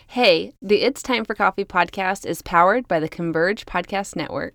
Hey, the It's Time for Coffee podcast is powered by the Converge Podcast Network.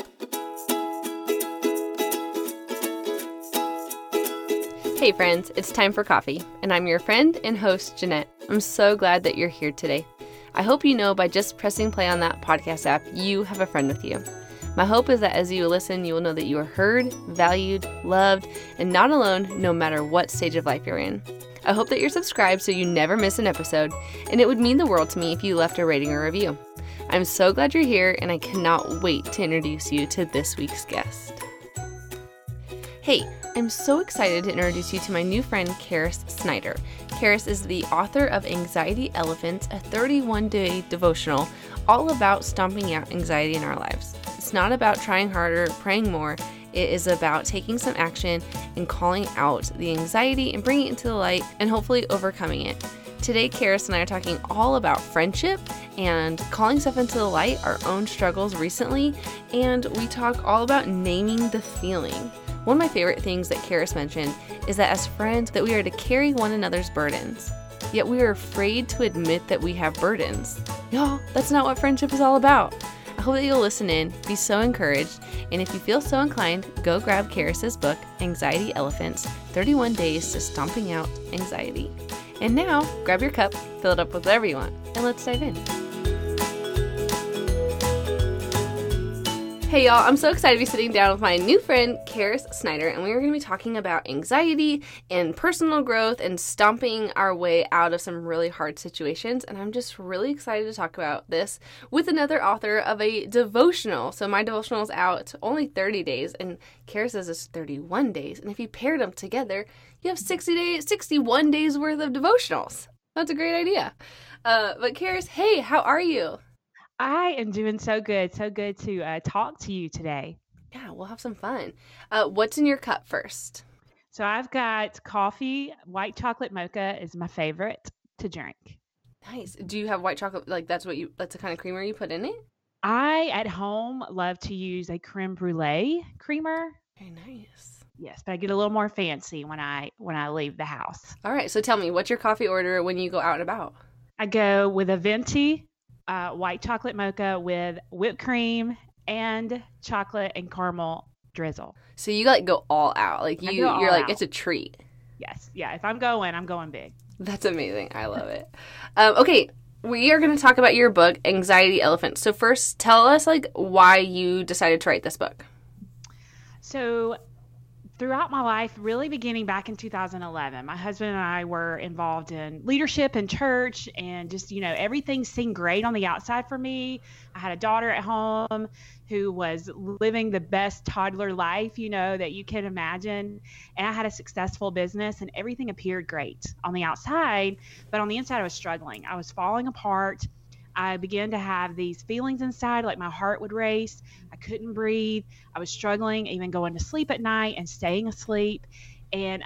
Hey friends, it's time for coffee, and I'm your friend and host, Jeanette. I'm so glad that you're here today. I hope you know by just pressing play on that podcast app, you have a friend with you. My hope is that as you listen, you will know that you are heard, valued, loved, and not alone no matter what stage of life you're in. I hope that you're subscribed so you never miss an episode, and it would mean the world to me if you left a rating or review. I'm so glad you're here, and I cannot wait to introduce you to this week's guest. Hey, I'm so excited to introduce you to my new friend, Karis Snyder. Karis is the author of Anxiety Elephants, a 31-day devotional all about stomping out anxiety in our lives. It's not about trying harder, praying more. It is about taking some action and calling out the anxiety and bringing it into the light and hopefully overcoming it. Today, Karis and I are talking all about friendship and calling stuff into the light, our own struggles recently, and we talk all about naming the feeling. One of my favorite things that Karis mentioned is that as friends, that we are to carry one another's burdens. Yet we are afraid to admit that we have burdens. Y'all, that's not what friendship is all about. I hope that you'll listen in, be so encouraged, and if you feel so inclined, go grab Karis's book, Anxiety Elephants, 31 Days to Stomping Out Anxiety. And now, grab your cup, fill it up with whatever you want, and let's dive in. Hey y'all, I'm so excited to be sitting down with my new friend, Karis Snyder, and we are going to be talking about anxiety and personal growth and stomping our way out of some really hard situations, and I'm just really excited to talk about this with another author of a devotional. So my devotional is out only 30 days, and Karis's is 31 days, and if you paired them together, you have 61 days worth of devotionals. That's a great idea. But Karis, hey, how are you? I am doing so good. So good to talk to you today. Yeah, we'll have some fun. What's in your cup first? So I've got coffee. White chocolate mocha is my favorite to drink. Nice. Do you have white chocolate? Like that's the kind of creamer you put in it? I, at home, love to use a creme brulee creamer. Very nice. Yes, but I get a little more fancy when I leave the house. All right. So tell me, what's your coffee order when you go out and about? I go with a venti white chocolate mocha with whipped cream and chocolate and caramel drizzle. So you like go all out. Like you're like, it's a treat. Yes. Yeah. If I'm going big. That's amazing. I love it. Okay. We are going to talk about your book, Anxiety Elephants. So first, tell us like why you decided to write this book. So throughout my life, really beginning back in 2011, my husband and I were involved in leadership in church, and just, everything seemed great on the outside for me. I had a daughter at home who was living the best toddler life, that you can imagine. And I had a successful business and everything appeared great on the outside, but on the inside I was struggling. I was falling apart. I began to have these feelings inside, like my heart would race. I couldn't breathe. I was struggling, even going to sleep at night and staying asleep. And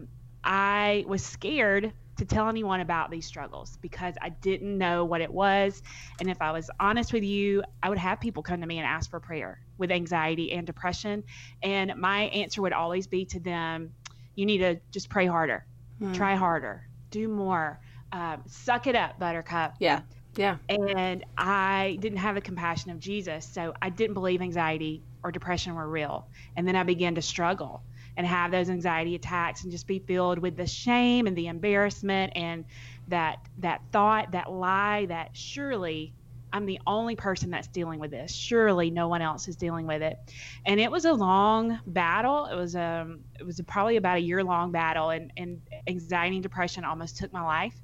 I was scared to tell anyone about these struggles because I didn't know what it was. And if I was honest with you, I would have people come to me and ask for prayer with anxiety and depression. And my answer would always be to them, you need to just pray harder, try harder, do more, suck it up, buttercup. Yeah. Yeah. And I didn't have the compassion of Jesus. So I didn't believe anxiety or depression were real. And then I began to struggle and have those anxiety attacks and just be filled with the shame and the embarrassment and that thought, that lie that surely I'm the only person that's dealing with this. Surely no one else is dealing with it. And it was a long battle. It was probably about a year-long battle, and anxiety and depression almost took my life.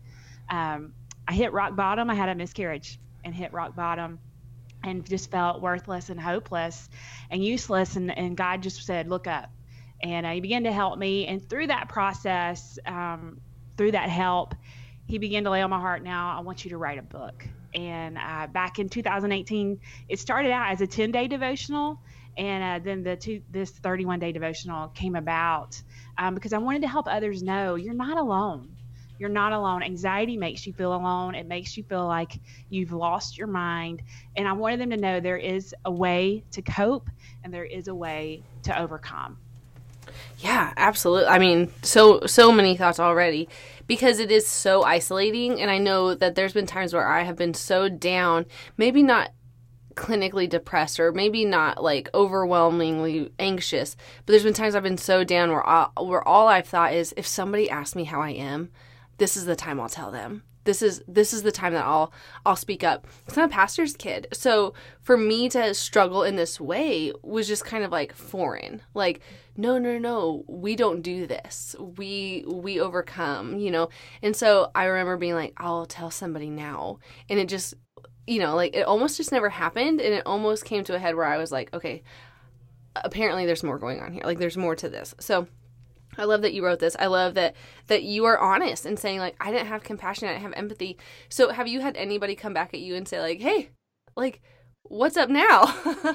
I hit rock bottom. I had a miscarriage and hit rock bottom and just felt worthless and hopeless and useless. And God just said, look up. And he began to help me. And through that process, through that help, he began to lay on my heart, now I want you to write a book. And back in 2018, it started out as a 10-day devotional. And then this 31-day devotional came about because I wanted to help others know you're not alone. You're not alone. Anxiety makes you feel alone. It makes you feel like you've lost your mind. And I wanted them to know there is a way to cope and there is a way to overcome. Yeah, absolutely. I mean, so many thoughts already because it is so isolating. And I know that there's been times where I have been so down, maybe not clinically depressed or maybe not like overwhelmingly anxious, but there's been times I've been so down where all I've thought is, if somebody asks me how I am, this is the time I'll tell them. This is the time that I'll speak up. 'Cause I'm a pastor's kid. So for me to struggle in this way was just kind of like foreign. Like, no, we don't do this. We overcome, you know? And so I remember being like, I'll tell somebody now. And it just, you know, like it almost just never happened. And it almost came to a head where I was like, okay, apparently there's more going on here. Like there's more to this. So I love that you wrote this. I love that you are honest and saying like, I didn't have compassion. I didn't have empathy. So have you had anybody come back at you and say like, hey, like what's up now?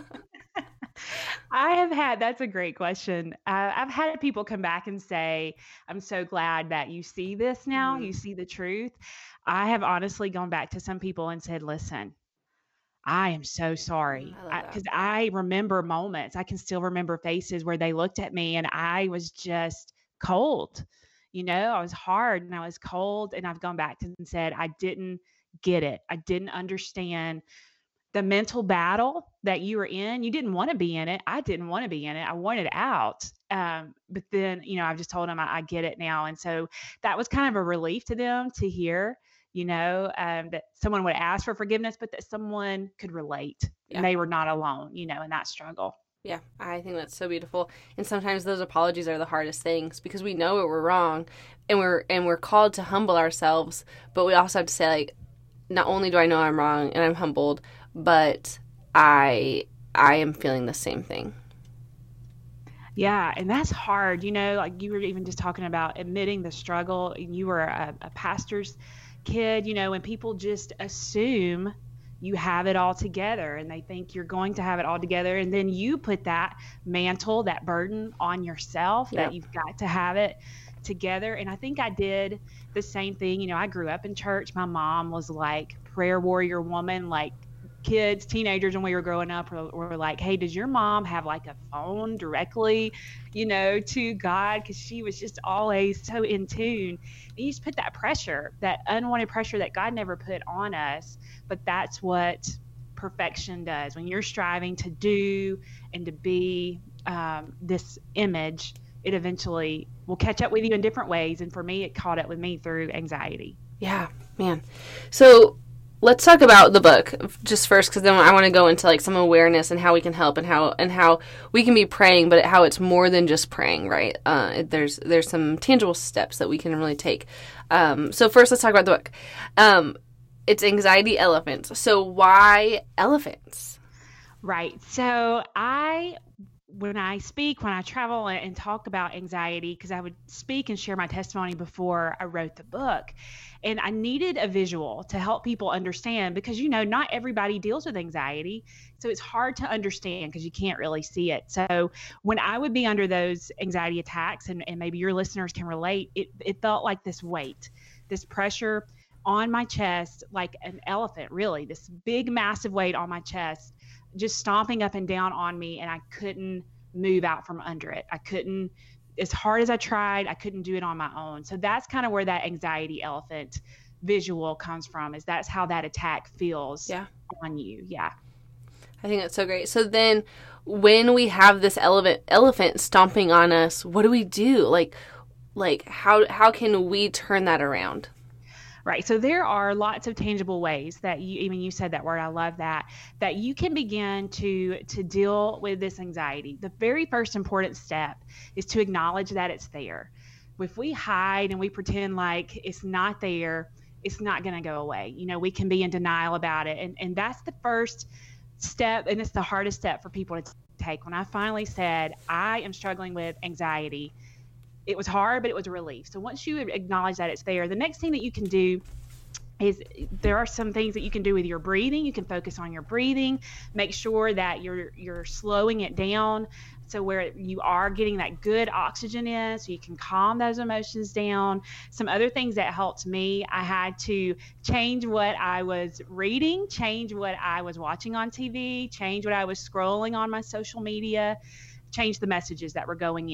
I have had, that's a great question. I've had people come back and say, I'm so glad that you see this now, you see the truth. I have honestly gone back to some people and said, listen, I am so sorry. I love that. Because I remember moments, I can still remember faces where they looked at me and I was just cold. You know, I was hard and I was cold. And I've gone back to and said, I didn't get it. I didn't understand the mental battle that you were in. You didn't want to be in it. I didn't want to be in it. I wanted out. But then, you know, I've just told them I get it now. And so that was kind of a relief to them to hear, you know, that someone would ask for forgiveness, but that someone could relate Yeah. and they were not alone, you know, in that struggle. Yeah, I think that's so beautiful. And sometimes those apologies are the hardest things because we know we're wrong and we're called to humble ourselves, but we also have to say like, not only do I know I'm wrong and I'm humbled, but I am feeling the same thing. Yeah, and that's hard. You know, like you were even just talking about admitting the struggle, and you were a pastor's kid, you know, when people just assume you have it all together and they think you're going to have it all together. And then you put that mantle, that burden on yourself that you've got to have it together. And I think I did the same thing. You know, I grew up in church. My mom was like prayer warrior woman, like kids, teenagers when we were growing up were like, hey, does your mom have like a phone directly, you know, to God? Because she was just always so in tune. And you just put that pressure, that unwanted pressure that God never put on us. But that's what perfection does. When you're striving to do and to be this image, it eventually will catch up with you in different ways. And for me, it caught up with me through anxiety. Yeah, man. So let's talk about the book just first, because then I want to go into like some awareness and how we can help and how we can be praying, but how it's more than just praying, right? There's some tangible steps that we can really take. So first, let's talk about the book. It's Anxiety Elephants. So why elephants? Right. So when I travel and talk about anxiety, because I would speak and share my testimony before I wrote the book, and I needed a visual to help people understand, because, you know, not everybody deals with anxiety. So it's hard to understand because you can't really see it. So when I would be under those anxiety attacks, and maybe your listeners can relate, it felt like this weight, this pressure on my chest, like an elephant, really, this big, massive weight on my chest, just stomping up and down on me, and I couldn't move out from under it. I couldn't, as hard as I tried, I couldn't do it on my own. So that's kind of where that anxiety elephant visual comes from, is that's how that attack feels on you. Yeah. I think that's so great. So then when we have this elephant stomping on us, what do we do? Like how can we turn that around? Right. So there are lots of tangible ways that you said that word, I love that you can begin to deal with this anxiety. The very first important step is to acknowledge that it's there. If we hide and we pretend like it's not there, it's not going to go away. You know, we can be in denial about it. And that's the first step. And it's the hardest step for people to take. When I finally said, I am struggling with anxiety, it was hard, but it was a relief. So once you acknowledge that it's there, the next thing that you can do is there are some things that you can do with your breathing. You can focus on your breathing, make sure that you're slowing it down, so where you are getting that good oxygen in, so you can calm those emotions down. Some other things that helped me, I had to change what I was reading, change what I was watching on TV, change what I was scrolling on my social media, change the messages that were going in.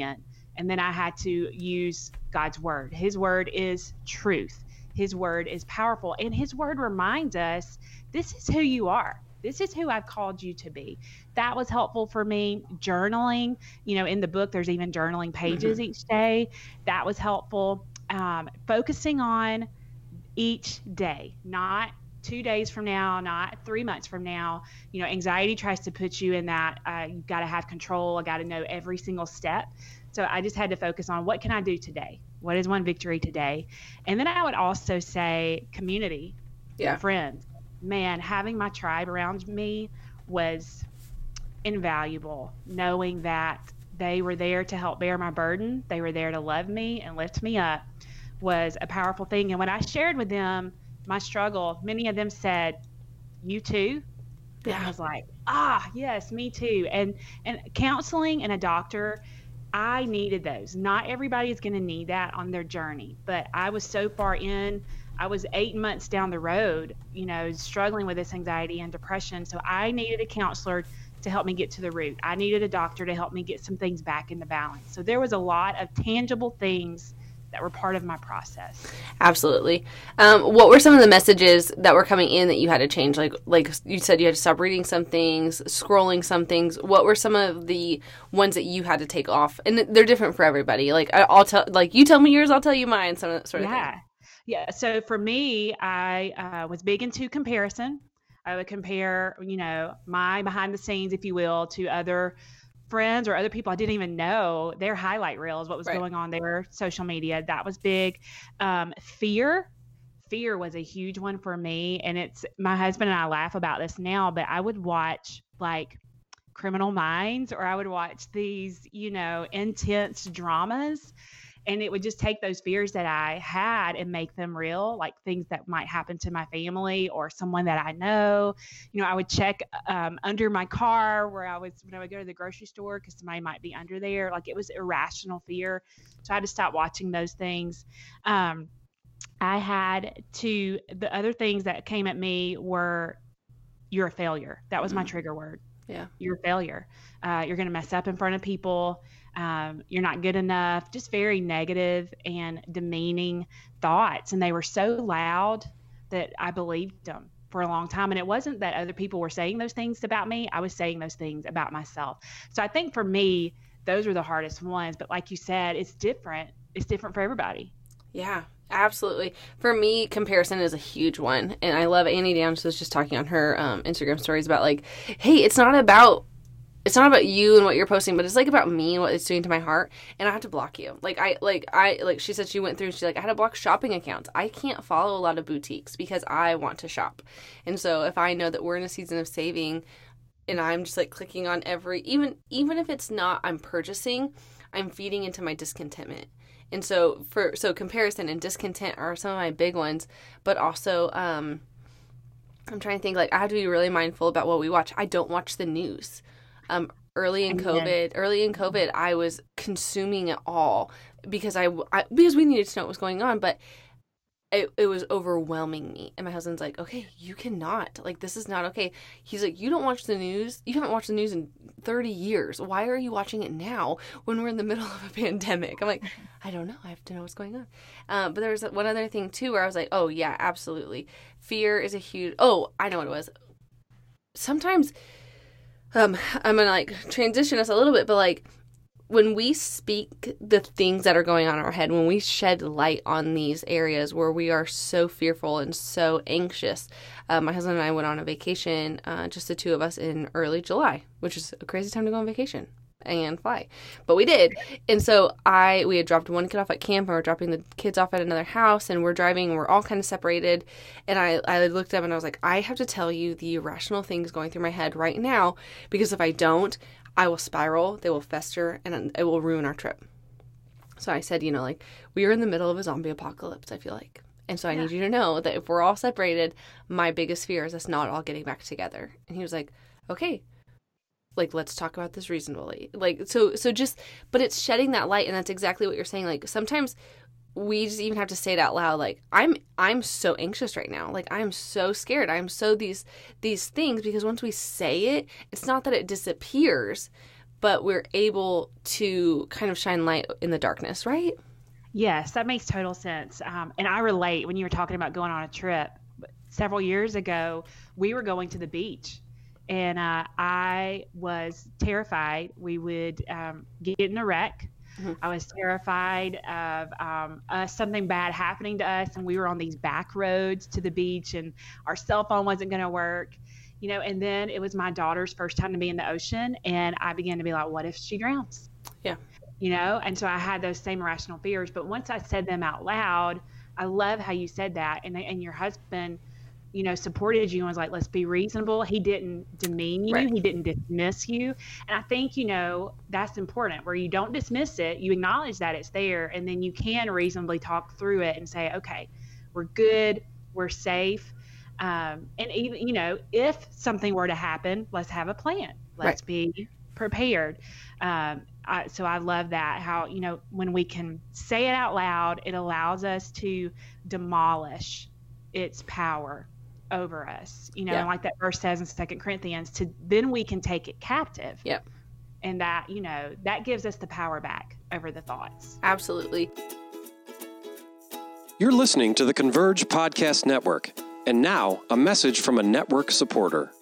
And then I had to use God's word. His word is truth. His word is powerful. And his word reminds us, this is who you are. This is who I've called you to be. That was helpful for me. Journaling, in the book, there's even journaling pages each day. That was helpful. Focusing on each day, not 2 days from now, not 3 months from now. Anxiety tries to put you in that you've got to have control. I got to know every single step. So I just had to focus on, what can I do today? What is one victory today? And then I would also say community, friends. Man, having my tribe around me was invaluable, knowing that they were there to help bear my burden. They were there to love me and lift me up was a powerful thing. And when I shared with them my struggle, many of them said, "You too?" Yeah. And I was like, yes, me too. And counseling and a doctor, I needed those. Not everybody is going to need that on their journey, but I was so far in. I was 8 months down the road, struggling with this anxiety and depression. So I needed a counselor to help me get to the root. I needed a doctor to help me get some things back into balance. So there was a lot of tangible things that were part of my process. Absolutely. What were some of the messages that were coming in that you had to change? Like you said, you had to stop reading some things, scrolling some things. What were some of the ones that you had to take off? And they're different for everybody. Like I'll tell, like you tell me yours, I'll tell you mine. Sort of thing. Yeah. So for me, I was big into comparison. I would compare, my behind the scenes, if you will, to other friends or other people I didn't even know, their highlight reels, what was going on their social media. That was big. Fear was a huge one for me. And it's, my husband and I laugh about this now, but I would watch like Criminal Minds, or I would watch these, intense dramas. And it would just take those fears that I had and make them real, like things that might happen to my family or someone that I know. I would check under my car when I would go to the grocery store because somebody might be under there. Like, it was irrational fear. So I had to stop watching those things. The other things that came at me were, you're a failure. That was my trigger word. Yeah. You're a failure. You're going to mess up in front of people. You're not good enough. Just very negative and demeaning thoughts. And they were so loud that I believed them for a long time. And it wasn't that other people were saying those things about me. I was saying those things about myself. So I think for me, those were the hardest ones. But like you said, it's different. It's different for everybody. Yeah. Absolutely. For me, comparison is a huge one. And I love Annie Downs was just talking on her Instagram stories about like, hey, it's not about you and what you're posting, but it's like about me and what it's doing to my heart. And I have to block you. Like she said, she went through, she's like, I had to block shopping accounts. I can't follow a lot of boutiques because I want to shop. And so if I know that we're in a season of saving and I'm just like clicking on even if it's not, I'm purchasing, I'm feeding into my discontentment. And so comparison and discontent are some of my big ones, but also, I'm trying to think, like, I have to be really mindful about what we watch. I don't watch the news. Early in COVID, I was consuming it all because because we needed to know what was going on, but it was overwhelming me. And my husband's like, okay, you cannot, like, this is not okay. He's like, you don't watch the news. You haven't watched the news in 30 years. Why are you watching it now when we're in the middle of a pandemic? I'm like, I don't know. I have to know what's going on. But there was one other thing too, where I was like, oh yeah, absolutely. Fear is a huge, I know what it was. Sometimes, I'm going to like transition us a little bit, but like, when we speak the things that are going on in our head, when we shed light on these areas where we are so fearful and so anxious, my husband and I went on a vacation, just the two of us in early July, which is a crazy time to go on vacation and fly, but we did. And so we had dropped one kid off at camp, and we're dropping the kids off at another house, and we're driving, and we're all kind of separated. And I looked up and I was like, I have to tell you the irrational things going through my head right now, because if I don't, I will spiral, they will fester, and it will ruin our trip. So I said, like, we are in the middle of a zombie apocalypse, I feel like. And so I need you to know that if we're all separated, my biggest fear is us not all getting back together. And he was like, okay, like, let's talk about this reasonably. Like, so just, but it's shedding that light, and that's exactly what you're saying. Like, sometimes we just even have to say it out loud. Like, I'm so anxious right now. Like, I'm so scared. I'm so these things, because once we say it, it's not that it disappears, but we're able to kind of shine light in the darkness, right? Yes, that makes total sense. And I relate when you were talking about going on a trip. Several years ago, we were going to the beach, and I was terrified we would get in a wreck. Mm-hmm. I was terrified of something bad happening to us, and we were on these back roads to the beach, and our cell phone wasn't going to work. And then it was my daughter's first time to be in the ocean, and I began to be like, what if she drowns? Yeah. And so I had those same irrational fears. But once I said them out loud, I love how you said that. And your husband, supported you and was like, let's be reasonable. He didn't demean you. Right. He didn't dismiss you. And I think, that's important, where you don't dismiss it. You acknowledge that it's there, and then you can reasonably talk through it and say, okay, we're good. We're safe. And even, if something were to happen, let's have a plan. Let's be prepared. So I love that, how, when we can say it out loud, it allows us to demolish its power over us, and like that verse says in 2 Corinthians, then we can take it captive. Yep. And that, that gives us the power back over the thoughts. Absolutely. You're listening to the Converge Podcast Network. And now, a message from a network supporter.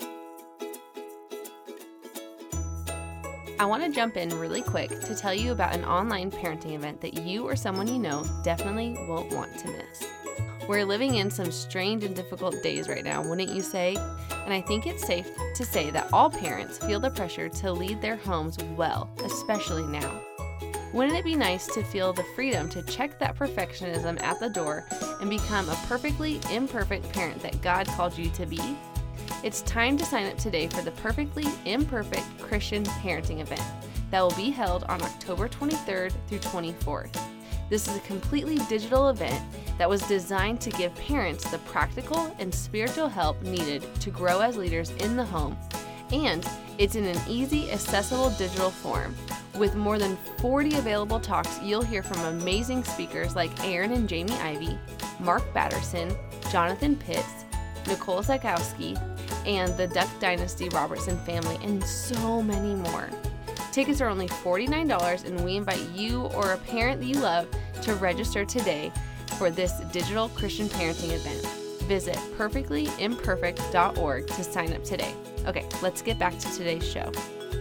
I want to jump in really quick to tell you about an online parenting event that you or someone you know definitely won't want to miss. We're living in some strange and difficult days right now, wouldn't you say? And I think it's safe to say that all parents feel the pressure to lead their homes well, especially now. Wouldn't it be nice to feel the freedom to check that perfectionism at the door and become a perfectly imperfect parent that God called you to be? It's time to sign up today for the Perfectly Imperfect Christian Parenting event that will be held on October 23rd through 24th. This is a completely digital event that was designed to give parents the practical and spiritual help needed to grow as leaders in the home. And it's in an easy, accessible digital form. With more than 40 available talks, you'll hear from amazing speakers like Aaron and Jamie Ivey, Mark Batterson, Jonathan Pitts, Nicole Zakowski, and the Duck Dynasty Robertson family, and so many more. Tickets are only $49, and we invite you or a parent that you love to register today for this digital Christian parenting event. Visit perfectlyimperfect.org to sign up today. Okay, let's get back to today's show.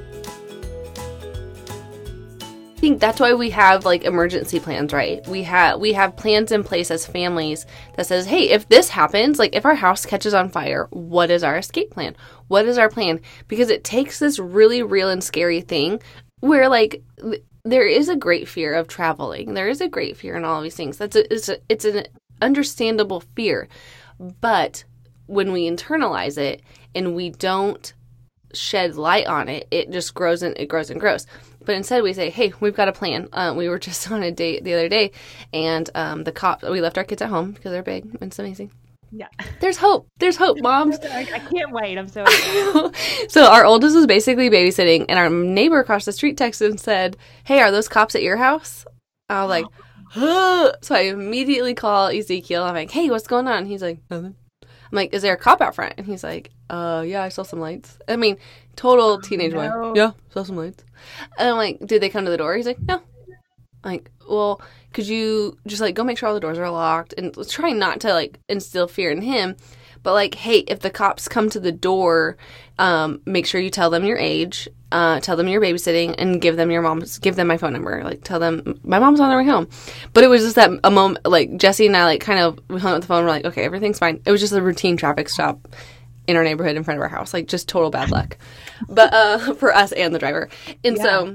I think that's why we have emergency plans, right? We have plans in place as families that says, hey, if this happens, if our house catches on fire, what is our escape plan? What is our plan? Because it takes this really real and scary thing where there is a great fear of traveling. There is a great fear in all of these things. It's an understandable fear. But when we internalize it and we don't shed light on it, it just grows and it grows and grows. But instead we say, hey, we've got a plan. We were just on a date the other day, and the cops, we left our kids at home because they're big. It's amazing. Yeah. There's hope, moms. I can't wait. I'm so excited. So our oldest was basically babysitting, and our neighbor across the street texted and said, hey, are those cops at your house? I was like, huh. So I immediately call Ezekiel. I'm like, hey, what's going on? He's like, nothing. I'm like, is there a cop out front? And he's like, yeah, I saw some lights. I mean, total teenage boy. Yeah, saw some lights. And I'm like, did they come to the door? He's like, no. I'm like, well, could you just go make sure all the doors are locked, and trying not to instill fear in him, but hey, if the cops come to the door, make sure you tell them your age, tell them you're babysitting, and give them my phone number. Tell them my mom's on her way home. But it was just that a moment, Jesse and I we hung up the phone. We're like, okay, everything's fine. It was just a routine traffic stop in our neighborhood in front of our house, just total bad luck. But for us and the driver, and yeah. So.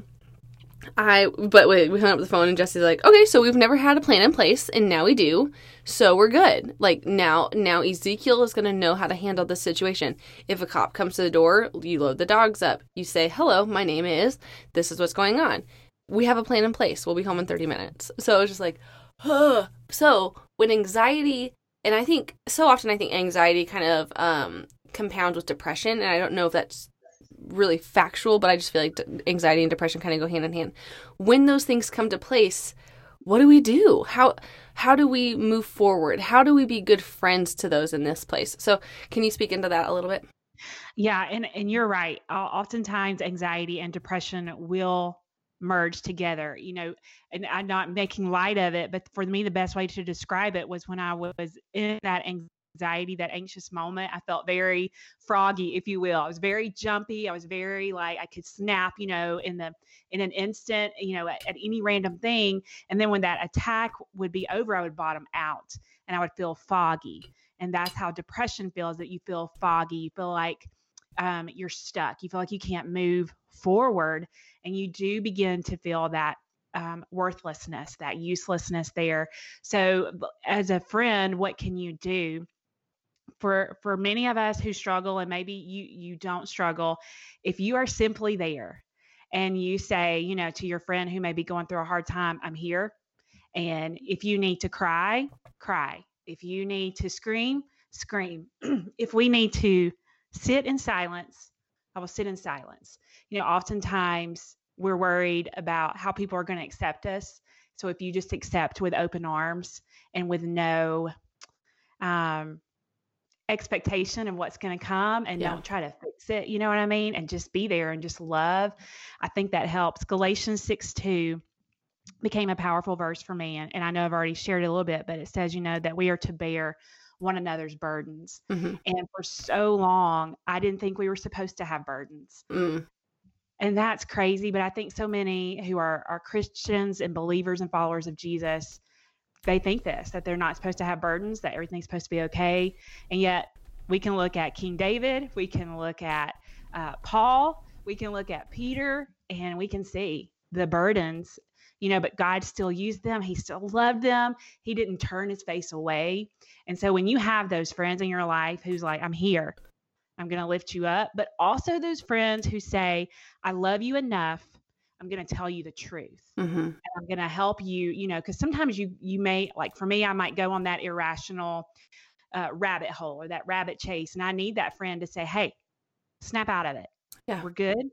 We hung up the phone, and Jesse's like, okay, so we've never had a plan in place, and now we do, so we're good. Now Ezekiel is going to know how to handle this situation. If a cop comes to the door, you load the dogs up. You say, hello, my name is, this is what's going on. We have a plan in place. We'll be home in 30 minutes. So it's just huh. So when anxiety, and I think so often anxiety kind of compounds with depression, and I don't know if that's really factual, but I just feel like anxiety and depression kind of go hand in hand. When those things come to place, what do we do? How do we move forward? How do we be good friends to those in this place? So can you speak into that a little bit? Yeah, and you're right. Oftentimes, anxiety and depression will merge together, and I'm not making light of it, but for me, the best way to describe it was when I was in that anxiety, that anxious moment. I felt very froggy, if you will. I was very jumpy. I was very like I could snap, in an instant, at any random thing. And then when that attack would be over, I would bottom out and I would feel foggy. And that's how depression feels, that you feel foggy. You feel like you're stuck. You feel like you can't move forward. And you do begin to feel that worthlessness, that uselessness there. So, as a friend, what can you do? For many of us who struggle, and maybe you don't struggle, if you are simply there and you say, to your friend who may be going through a hard time, I'm here. And if you need to cry, cry. If you need to scream, scream. If we need to sit in silence, I will sit in silence. Oftentimes we're worried about how people are going to accept us. So if you just accept with open arms and with no expectation of what's going to come, and don't try to fix it, you know what I mean? And just be there and just love. I think that helps. Galatians 6:2 became a powerful verse for me. And I know I've already shared it a little bit, but it says, that we are to bear one another's burdens. Mm-hmm. And for so long, I didn't think we were supposed to have burdens. Mm. And that's crazy. But I think so many who are Christians and believers and followers of Jesus, they think that they're not supposed to have burdens, that everything's supposed to be okay. And yet we can look at King David, we can look at Paul, we can look at Peter, and we can see the burdens, but God still used them. He still loved them. He didn't turn his face away. And so when you have those friends in your life who's like, I'm here, I'm going to lift you up, but also those friends who say, I love you enough, I'm going to tell you the truth. Mm-hmm. And I'm going to help you, because sometimes you may, like for me, I might go on that irrational rabbit hole or that rabbit chase. And I need that friend to say, hey, snap out of it. Yeah. We're good.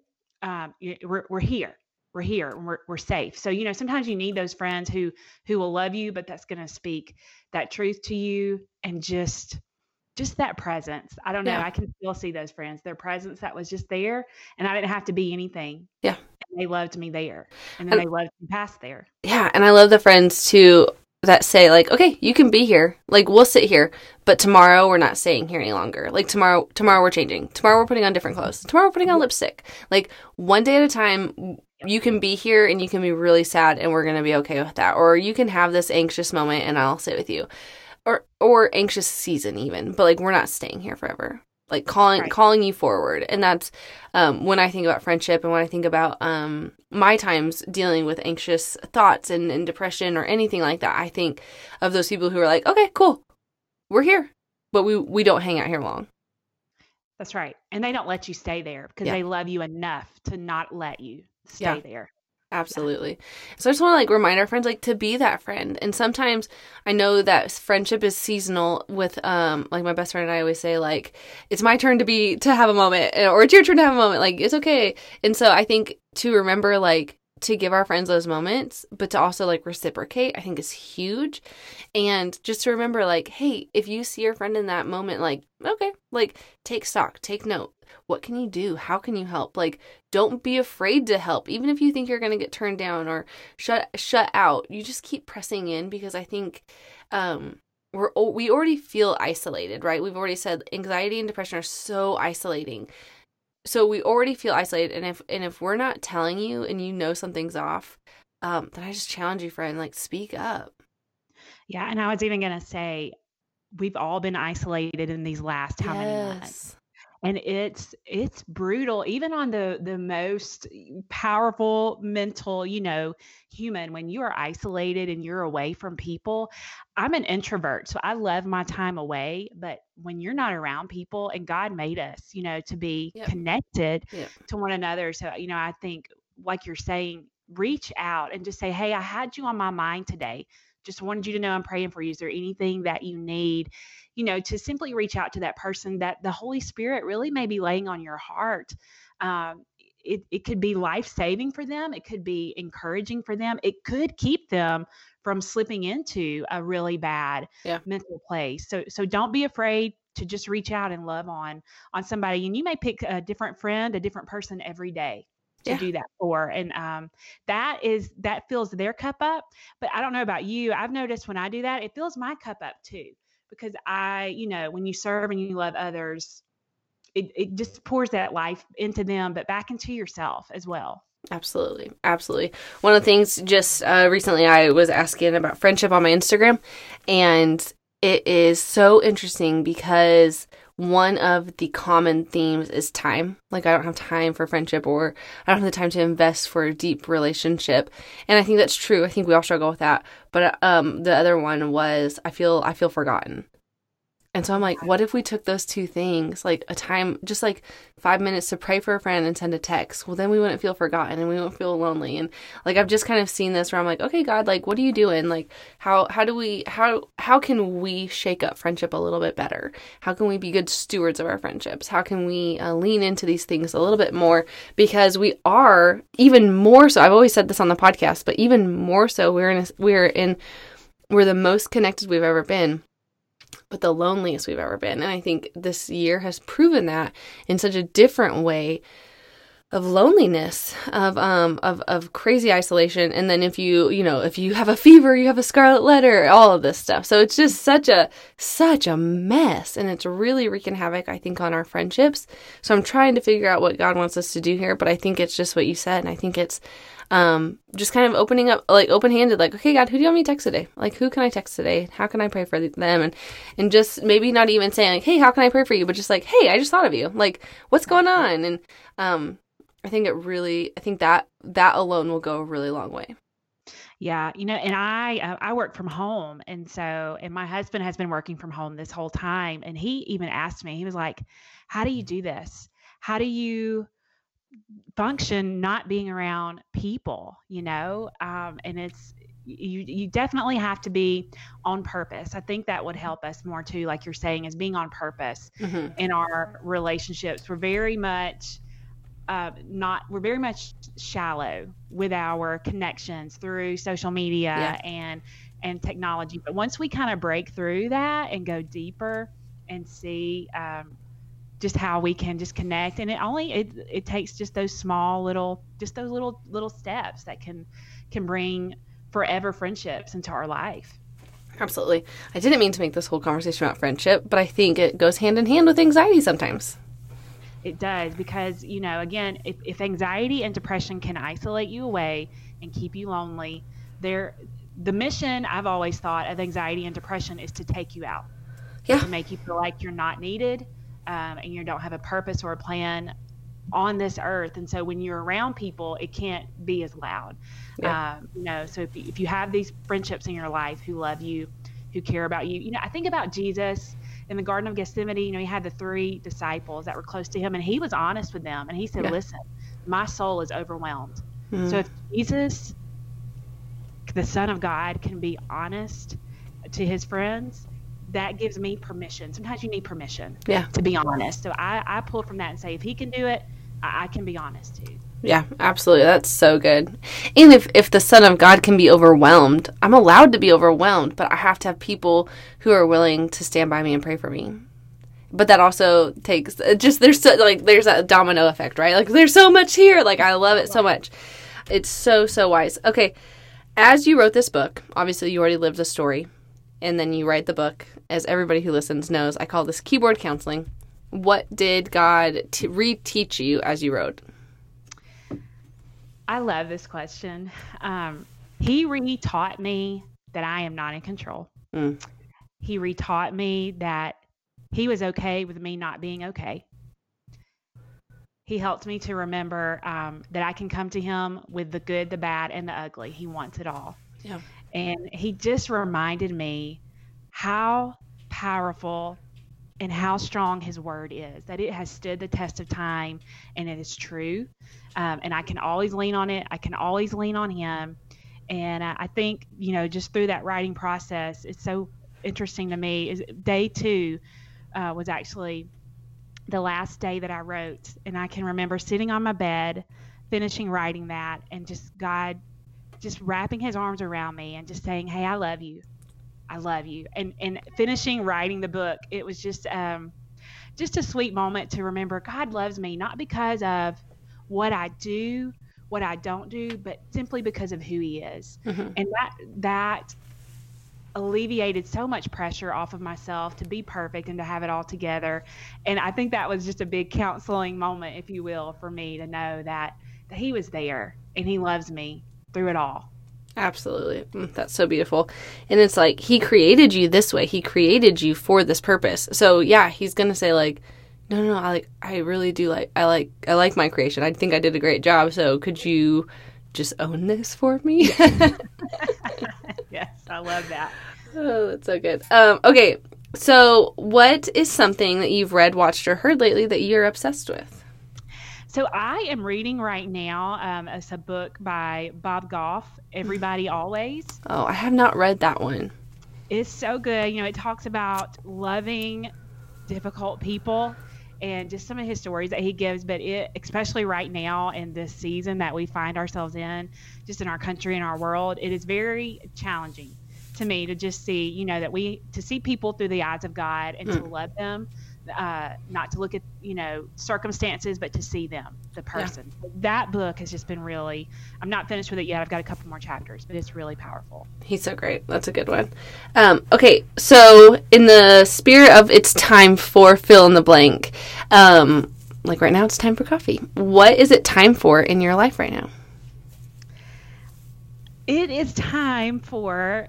We're here. We're here and we're safe. So, sometimes you need those friends who will love you, but that's going to speak that truth to you, and just that presence. I don't know. Yeah. I can still see those friends, their presence that was just there, and I didn't have to be anything. Yeah. And they loved me there, and then they loved me past there. Yeah. And I love the friends too that say like, okay, you can be here. Like we'll sit here, but tomorrow we're not staying here any longer. Like tomorrow we're changing. Tomorrow we're putting on different clothes. Tomorrow we're putting on lipstick. Like one day at a time. You can be here and you can be really sad and we're going to be okay with that. Or you can have this anxious moment and I'll sit with you. Or anxious season even. But like we're not staying here forever. Like calling you forward. And that's when I think about friendship and when I think about my times dealing with anxious thoughts and depression or anything like that. I think of those people who are like, okay, cool. We're here. But we don't hang out here long. That's right. And they don't let you stay there because they love you enough to not let you stay there. Absolutely. So I just want to remind our friends to be that friend. And sometimes I know that friendship is seasonal with my best friend and I always say it's my turn to have a moment, or it's your turn to have a moment. It's okay. And so I think to remember to give our friends those moments, but to also reciprocate, I think is huge. And just to remember hey, if you see your friend in that moment, okay, take stock, take note. What can you do? How can you help? Don't be afraid to help. Even if you think you're going to get turned down or shut out, you just keep pressing in, because I think we already feel isolated, right? We've already said anxiety and depression are so isolating. So we already feel isolated. And if we're not telling you and you know something's off, then I just challenge you, friend, speak up. Yeah. And I was even going to say, we've all been isolated in these last how many months? And it's brutal, even on the most powerful mental, human, when you are isolated and you're away from people. I'm an introvert, so I love my time away. But when you're not around people, and God made us, to be connected to one another. So, I think, like you're saying, reach out and just say, hey, I had you on my mind today. Just wanted you to know I'm praying for you. Is there anything that you need? To simply reach out to that person that the Holy Spirit really may be laying on your heart. It could be life-saving for them. It could be encouraging for them. It could keep them from slipping into a really bad mental place. So don't be afraid to just reach out and love on somebody. And you may pick a different friend, a different person every day to do that for. And that fills their cup up. But I don't know about you. I've noticed when I do that, it fills my cup up too, because when you serve and you love others, it just pours that life into them, but back into yourself as well. Absolutely. Absolutely. One of the things just recently I was asking about friendship on my Instagram, and it is so interesting because one of the common themes is time. Like, I don't have time for friendship, or I don't have the time to invest for a deep relationship. And I think that's true. I think we all struggle with that. But the other one was I feel forgotten. And so I'm like, what if we took those two things, like a time, just like 5 minutes to pray for a friend and send a text? Well, then we wouldn't feel forgotten and we wouldn't feel lonely. And like, I've just kind of seen this where I'm like, okay, God, like, what are you doing? Like, how can we shake up friendship a little bit better? How can we be good stewards of our friendships? How can we lean into these things a little bit more? Because we are even more so, I've always said this on the podcast, but even more so, we're the most connected we've ever been, but the loneliest we've ever been. And I think this year has proven that in such a different way, of loneliness, of crazy isolation. And then if you have a fever, you have a scarlet letter, all of this stuff. So it's just such a mess, and it's really wreaking havoc, I think, on our friendships. So I'm trying to figure out what God wants us to do here, but I think it's just what you said. And I think it's just kind of opening up, like open-handed, like, okay, God, who do you want me to text today? Like, who can I text today? How can I pray for them? And just maybe not even saying like, hey, how can I pray for you? But just like, hey, I just thought of you. Like, what's going on? And, I think that alone will go a really long way. Yeah. And I work from home. And my husband has been working from home this whole time. And he even asked me, he was like, how do you do this? How do you function not being around people, and it's, you definitely have to be on purpose. I think that would help us more too, like you're saying, is being on purpose in our relationships. We're very much shallow with our connections through social media and technology. But once we kind of break through that and go deeper and see just how we can just connect, and it takes just those little steps that can bring forever friendships into our life. Absolutely. I didn't mean to make this whole conversation about friendship, but I think it goes hand in hand with anxiety sometimes. It does, because, again, if anxiety and depression can isolate you away and keep you lonely, the mission, I've always thought, of anxiety and depression is to take you out. To make you feel like you're not needed, and you don't have a purpose or a plan on this earth. And so when you're around people, it can't be as loud. So if you have these friendships in your life who love you, who care about you, I think about Jesus in the Garden of Gethsemane. He had the 3 disciples that were close to him, and he was honest with them. And he said, listen, my soul is overwhelmed. So if Jesus, the Son of God, can be honest to his friends, that gives me permission. Sometimes you need permission to be honest. So I pull from that and say, if he can do it, I can be honest too. Yeah, absolutely. That's so good. And if the Son of God can be overwhelmed, I'm allowed to be overwhelmed, but I have to have people who are willing to stand by me and pray for me. But that also takes there's a domino effect, right? Like, there's so much here. Like, I love it so much. It's so, so wise. Okay. As you wrote this book, obviously you already lived the story, and then you write the book. As everybody who listens knows, I call this keyboard counseling. What did God reteach you as you wrote? I love this question. He retaught me that I am not in control. He retaught me that he was okay with me not being okay. He helped me to remember that I can come to him with the good, the bad, and the ugly. He wants it all. Yeah. And he just reminded me how powerful and how strong his word is, that it has stood the test of time and it is true. And I can always lean on it. I can always lean on him. And I think, just through that writing process, it's so interesting to me. Is day 2 was actually the last day that I wrote. And I can remember sitting on my bed, finishing writing that, and just God just wrapping his arms around me and just saying, hey, I love you. I love you. And finishing writing the book, it was just a sweet moment to remember God loves me, not because of what I do, what I don't do, but simply because of who he is. And that alleviated so much pressure off of myself to be perfect and to have it all together. And I think that was just a big counseling moment, if you will, for me to know that he was there and he loves me through it all. Absolutely. That's so beautiful. And it's like, he created you this way. He created you for this purpose. So yeah, he's going to say like, no, I really do I like my creation. I think I did a great job. So could you just own this for me? Yes, I love that. Oh, that's so good. Okay, so what is something that you've read, watched, or heard lately that you're obsessed with? So I am reading right now. It's a book by Bob Goff, Everybody Always. Oh, I have not read that one. It's so good. It talks about loving difficult people and just some of his stories that he gives, but especially right now in this season that we find ourselves in, just in our country and our world, it is very challenging to me to just see, to see people through the eyes of God and to love them, not to look at, circumstances, but to see them, the person. Yeah. That book has just been really, I'm not finished with it yet. I've got a couple more chapters, but it's really powerful. He's so great. That's a good one. Okay. So in the spirit of it's time for fill in the blank, like right now it's time for coffee. What is it time for in your life right now? It is time for,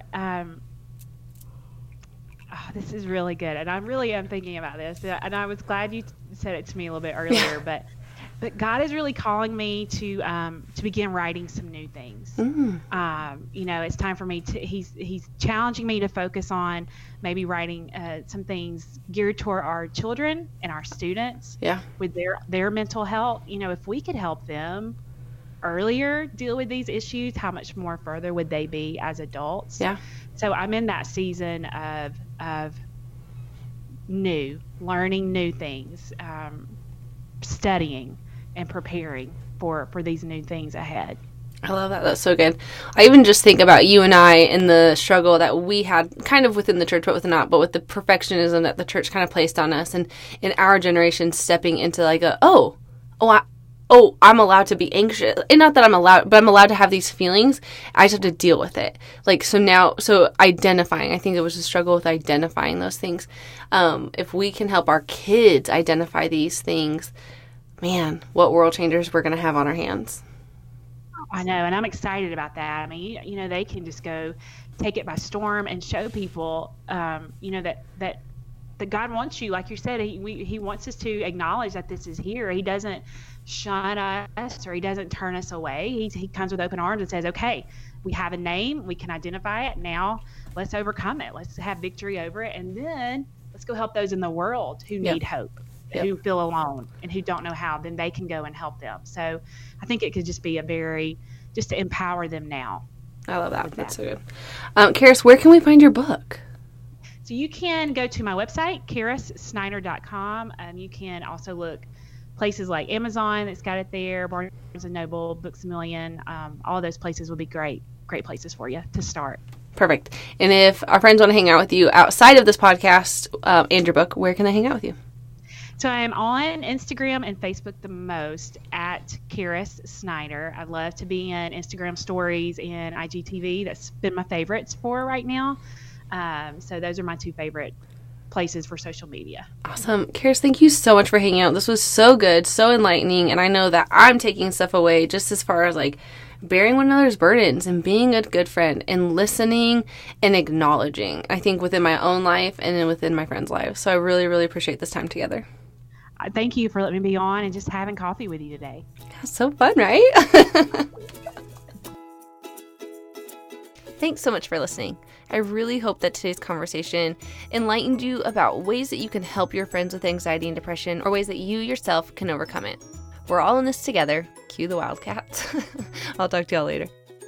this is really good. And I really am thinking about this. And I was glad you said it to me a little bit earlier, but God is really calling me to begin writing some new things. It's time for me he's challenging me to focus on maybe writing some things geared toward our children and our students with their mental health. If we could help them earlier deal with these issues, how much more further would they be as adults? Yeah. So I'm in that season of learning new things, studying and preparing for these new things ahead. I love that. That's so good. I even just think about you and I and the struggle that we had kind of within the church, but with the perfectionism that the church kind of placed on us, and in our generation stepping into like I'm allowed to be anxious. And not that I'm allowed, but I'm allowed to have these feelings. I just have to deal with it. So identifying, I think it was a struggle with identifying those things. If we can help our kids identify these things, man, what world changers we're going to have on our hands. I know, and I'm excited about that. I mean, they can just go take it by storm and show people, that God wants you, like you said, he wants us to acknowledge that this is here. He doesn't shun us or he doesn't turn us away. He comes with open arms and says, okay, we have a name, we can identify it. Now let's overcome it. Let's have victory over it. And then let's go help those in the world who need hope, who feel alone and who don't know how. Then they can go and help them. So I think it could just be just to empower them now. I love that. That's so good. Karis, where can we find your book? So you can go to my website, karissnider.com. You can also look places like Amazon, it's got it there, Barnes & Noble, Books A Million. All of those places will be great places for you to start. Perfect. And if our friends want to hang out with you outside of this podcast and your book, where can they hang out with you? So I'm on Instagram and Facebook the most at Kariss Snider. I love to be in Instagram stories and IGTV. That's been my favorites for right now. So those are my two favorite places for social media. Awesome. Kariss, thank you so much for hanging out. This was so good, so enlightening, and I know that I'm taking stuff away just as far as like bearing one another's burdens and being a good friend and listening and acknowledging, I think, within my own life and then within my friends' lives. So I really, really appreciate this time together. Thank you for letting me be on and just having coffee with you today. That's so fun, right? Thanks so much for listening. I really hope that today's conversation enlightened you about ways that you can help your friends with anxiety and depression, or ways that you yourself can overcome it. We're all in this together. Cue the Wildcats. I'll talk to y'all later.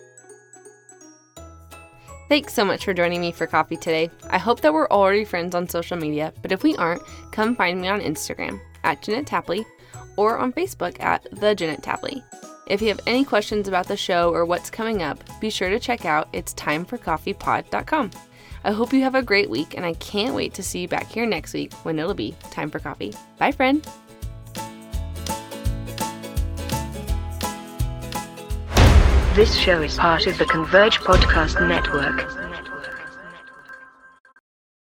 Thanks so much for joining me for coffee today. I hope that we're already friends on social media, but if we aren't, come find me on Instagram at Jeanette Tapley or on Facebook at The Jeanette Tapley. If you have any questions about the show or what's coming up, be sure to check out itsTimeForCoffeePod.com. I hope you have a great week, and I can't wait to see you back here next week when it'll be time for coffee. Bye, friend. This show is part of the Converge Podcast Network.